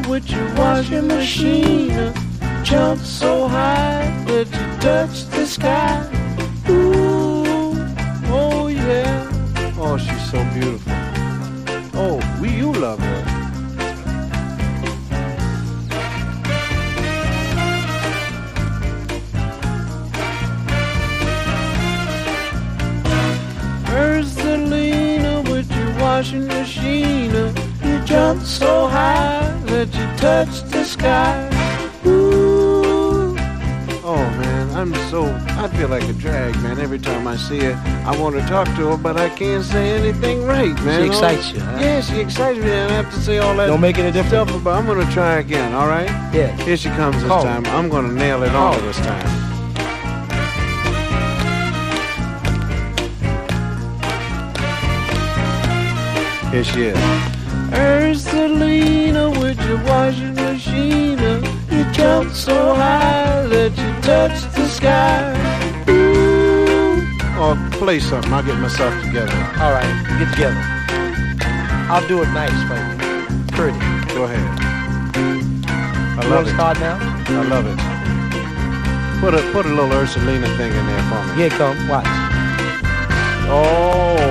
with your washing machine. Jump so high that you touch the sky. Ooh, oh yeah. Oh, she's so beautiful. Oh, you love her. Where's the Lena with your washing machine? You jump so high that you touch the sky. Ooh. Oh man, I feel like a drag, man. Every time I see her, I want to talk to her, but I can't say anything right, man. She excites you, huh? Yeah, she excites me, and I have to say all that. Don't make it a difference. Stuff, but I'm gonna try again, all right? Yeah. Here she comes this Call. time. I'm gonna nail it on her this time. Here she is. Ursulina with your washing machine. You jump so high that you touch the sky. Ooh. Oh, play something. I'll get myself together. All right, get together. I'll do it nice, baby. Pretty. Go ahead. I You love want to it. start now? I love it. Put a little Ursulina thing in there for me. Here it comes. Watch. Oh.